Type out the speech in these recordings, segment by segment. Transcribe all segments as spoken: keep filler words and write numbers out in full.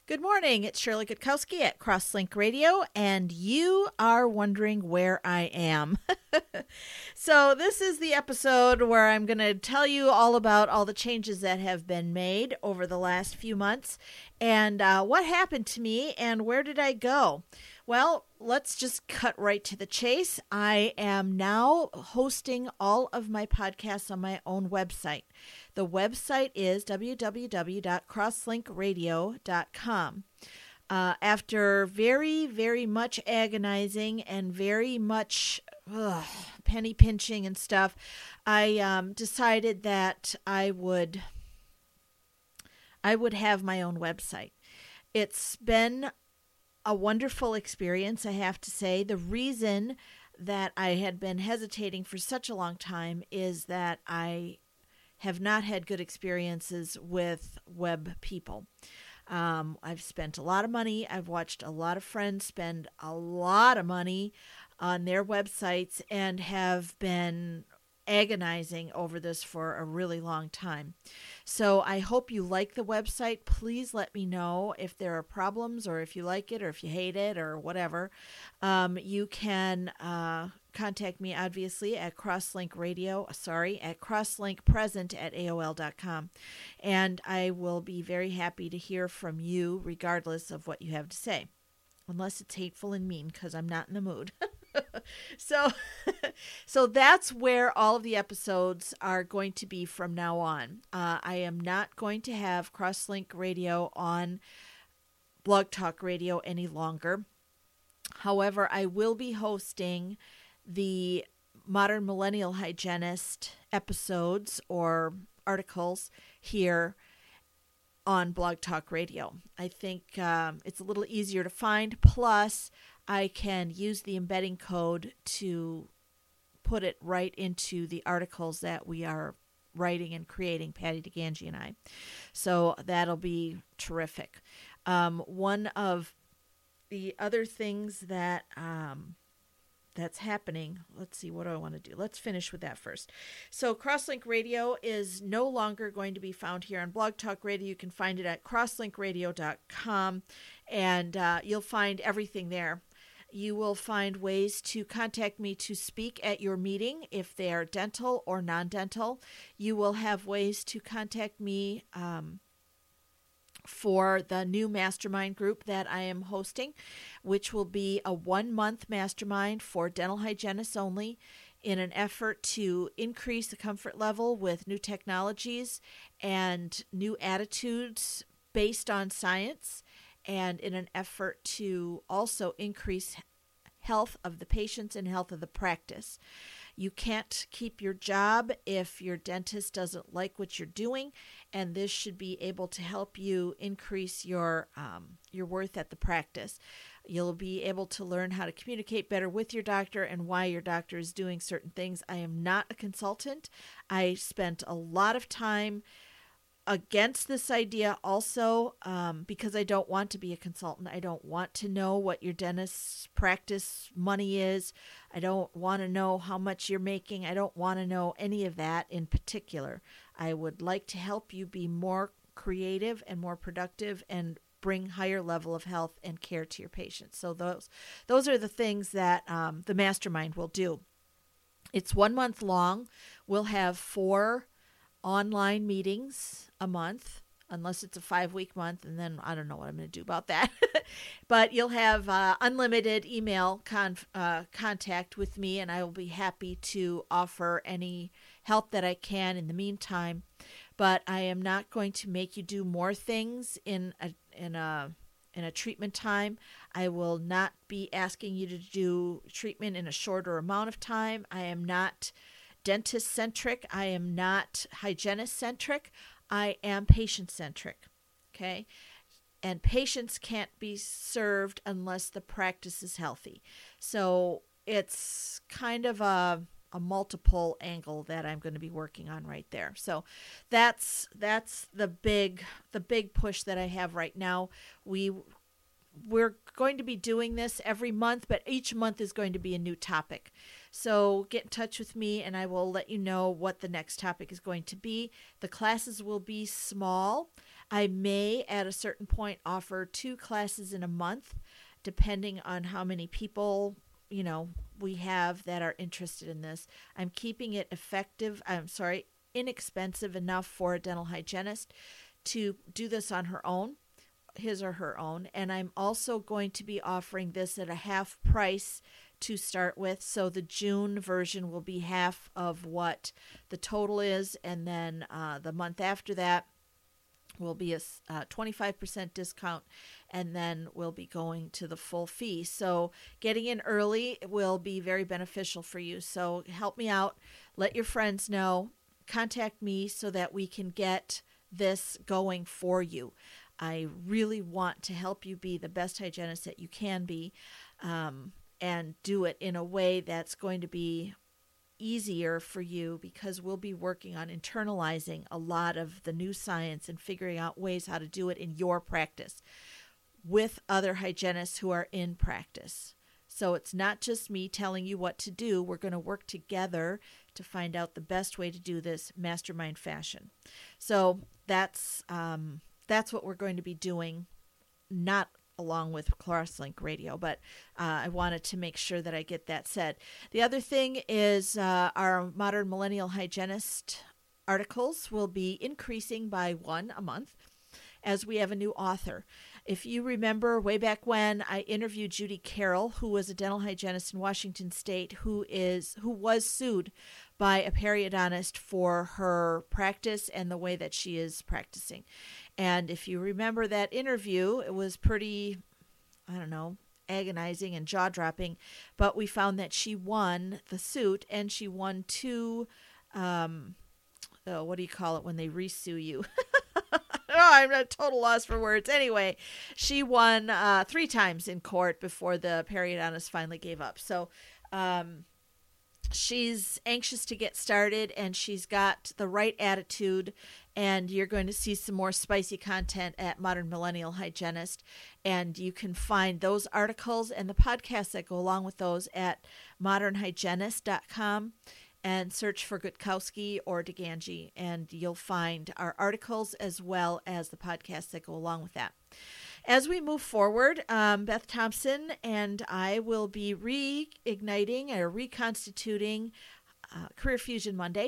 Good morning. It's Shirley Gutkowski at Crosslink Radio, and you are wondering where I am. So this is the episode where I'm going to tell you all about all the changes that have been made over the last few months and uh, what happened to me and where did I go. Well, let's just cut right to the chase. I am now hosting all of my podcasts on my own website. The website is w w w dot crosslink radio dot com. Uh, after very, very much agonizing and very much ugh, penny pinching and stuff, I um, decided that I would I would have my own website. It's been a wonderful experience, I have to say. The reason that I had been hesitating for such a long time is that I have not had good experiences with web people. Um, I've spent a lot of money. I've watched a lot of friends spend a lot of money on their websites and have been agonizing over this for a really long time. So I hope you like the website. Please let me know if there are problems or if you like it or if you hate it or whatever. Um, you can uh, contact me, obviously, at Crosslink Radio, sorry, at crosslinkpresent at A O L dot com. And I will be very happy to hear from you regardless of what you have to say. Unless it's hateful and mean, because I'm not in the mood. so so that's where all of the episodes are going to be from now on. Uh, I am not going to have Crosslink Radio on Blog Talk Radio any longer. However, I will be hosting the Modern Millennial Hygienist episodes or articles here on Blog Talk Radio. I think um, it's a little easier to find. Plus, I can use the embedding code to put it right into the articles that we are writing and creating, Patty DeGangi and I. So that'll be terrific. Um, one of the other things that um, that's happening, let's see, what do I want to do? Let's finish with that first. So Crosslink Radio is no longer going to be found here on Blog Talk Radio. You can find it at crosslink radio dot com, and uh, you'll find everything there. You will find ways to contact me to speak at your meeting if they are dental or non-dental. You will have ways to contact me um, for the new mastermind group that I am hosting, which will be a one-month mastermind for dental hygienists only in an effort to increase the comfort level with new technologies and new attitudes based on science, and in an effort to also increase health of the patients and health of the practice. You can't keep your job if your dentist doesn't like what you're doing, and this should be able to help you increase your um, your worth at the practice. You'll be able to learn how to communicate better with your doctor and why your doctor is doing certain things. I am not a consultant. I spent a lot of time against this idea also um, because I don't want to be a consultant. I don't want to know what your dentist's practice money is. I don't want to know how much you're making. I don't want to know any of that in particular. I would like to help you be more creative and more productive and bring higher level of health and care to your patients. So those those are the things that um, the mastermind will do. It's one month long. We'll have four online meetings a month, unless it's a five-week month, and then I don't know what I'm going to do about that. But you'll have uh, unlimited email con- uh, contact with me, and I will be happy to offer any help that I can in the meantime. But I am not going to make you do more things in a in a in a treatment time. I will not be asking you to do treatment in a shorter amount of time. I am not dentist-centric. I am not hygienist-centric. I am patient-centric, okay? And patients can't be served unless the practice is healthy. So it's kind of a, a multiple angle that I'm going to be working on right there. So that's that's the big the big push that I have right now. We we're going to be doing this every month, but each month is going to be a new topic. So get in touch with me and I will let you know what the next topic is going to be. The classes will be small. I may at a certain point offer two classes in a month, depending on how many people, you know, we have that are interested in this. I'm keeping it effective. I'm sorry, inexpensive enough for a dental hygienist to do this on her own, his or her own. And I'm also going to be offering this at a half price to start with. So the June version will be half of what the total is. And then uh, the month after that will be a uh, twenty-five percent discount, and then we'll be going to the full fee. So getting in early will be very beneficial for you. So help me out. Let your friends know. Contact me so that we can get this going for you. I really want to help you be the best hygienist that you can be, um, and do it in a way that's going to be easier for you, because we'll be working on internalizing a lot of the new science and figuring out ways how to do it in your practice with other hygienists who are in practice. So it's not just me telling you what to do. We're going to work together to find out the best way to do this mastermind fashion. So that's um, that's what we're going to be doing, not along with Crosslink Radio, but uh, I wanted to make sure that I get that said. The other thing is uh, our Modern Millennial Hygienist articles will be increasing by one a month as we have a new author. If you remember way back when, I interviewed Judy Carroll, who was a dental hygienist in Washington State, who is who was sued by a periodontist for her practice and the way that she is practicing. And if you remember that interview, it was pretty, I don't know, agonizing and jaw-dropping, but we found that she won the suit, and she won two, um, oh, what do you call it when they resue you? Oh, I'm at a total loss for words. Anyway, she won uh, three times in court before the periodontist finally gave up. So um, she's anxious to get started, and she's got the right attitude, and you're going to see some more spicy content at Modern Millennial Hygienist. And you can find those articles and the podcasts that go along with those at modern hygienist dot com. And search for Gutkowski or DeGangi, and you'll find our articles as well as the podcasts that go along with that. As we move forward, um, Beth Thompson and I will be reigniting or reconstituting uh, Career Fusion Monday.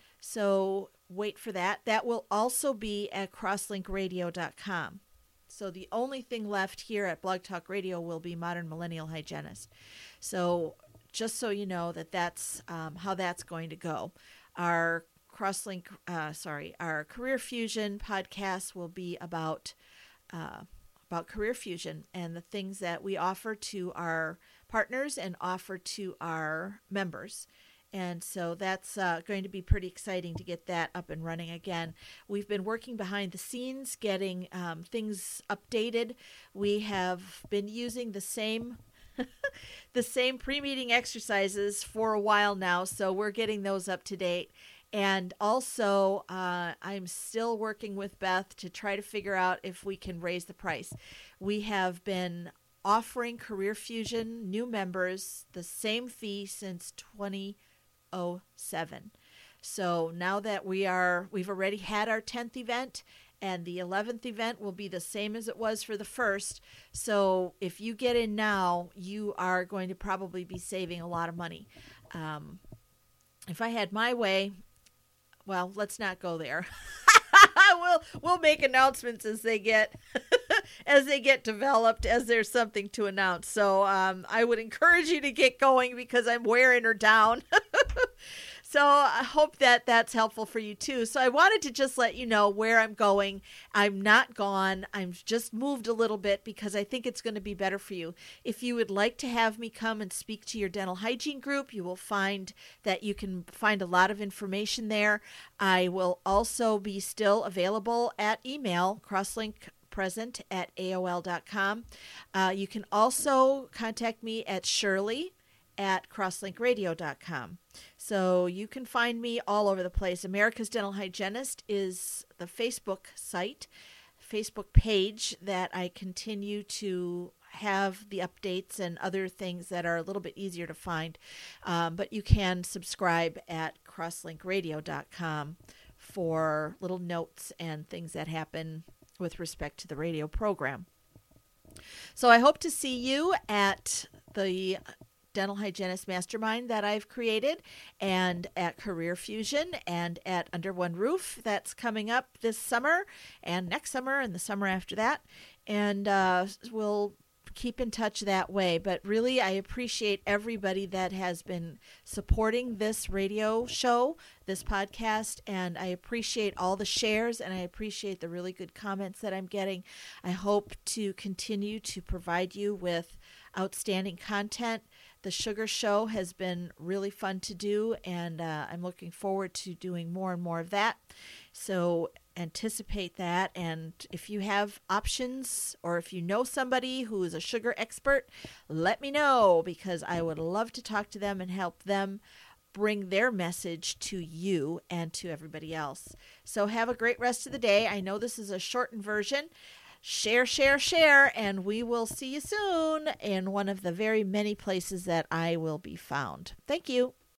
So wait for that. That will also be at crosslink radio dot com. So the only thing left here at Blog Talk Radio will be Modern Millennial Hygienist. So just so you know that that's um, how that's going to go. Our Crosslink, uh, sorry, our Career Fusion podcast will be about uh, about Career Fusion and the things that we offer to our partners and offer to our members. And so that's uh, going to be pretty exciting to get that up and running again. We've been working behind the scenes, getting um, things updated. We have been using the same the same pre-meeting exercises for a while now, so we're getting those up to date. And also, uh, I'm still working with Beth to try to figure out if we can raise the price. We have been offering Career Fusion new members the same fee since twenty oh seven. So now that we are, we've already had our tenth event, and the eleventh event will be the same as it was for the first. So if you get in now, you are going to probably be saving a lot of money. Um, if I had my way, well, let's not go there. we'll we'll make announcements as they get as they get developed, as there's something to announce. So um, I would encourage you to get going, because I'm wearing her down. So I hope that that's helpful for you too. So I wanted to just let you know where I'm going. I'm not gone. I've just moved a little bit because I think it's going to be better for you. If you would like to have me come and speak to your dental hygiene group, you will find that you can find a lot of information there. I will also be still available at email, crosslink present at A O L dot com. Uh, you can also contact me at Shirley at crosslink radio dot com. So you can find me all over the place. America's Dental Hygienist is the Facebook site, Facebook page that I continue to have the updates and other things that are a little bit easier to find. Um, but you can subscribe at crosslink radio dot com for little notes and things that happen with respect to the radio program. So I hope to see you at the Dental Hygienist Mastermind that I've created, and at Career Fusion, and at Under One Roof that's coming up this summer and next summer and the summer after that. And uh, we'll keep in touch that way. But really, I appreciate everybody that has been supporting this radio show, this podcast, and I appreciate all the shares, and I appreciate the really good comments that I'm getting. I hope to continue to provide you with outstanding content. The Sugar Show has been really fun to do, and uh, I'm looking forward to doing more and more of that. So anticipate that. And if you have options, or if you know somebody who is a sugar expert, let me know, because I would love to talk to them and help them bring their message to you and to everybody else. So have a great rest of the day. I know this is a shortened version. Share, share, share, and we will see you soon in one of the very many places that I will be found. Thank you.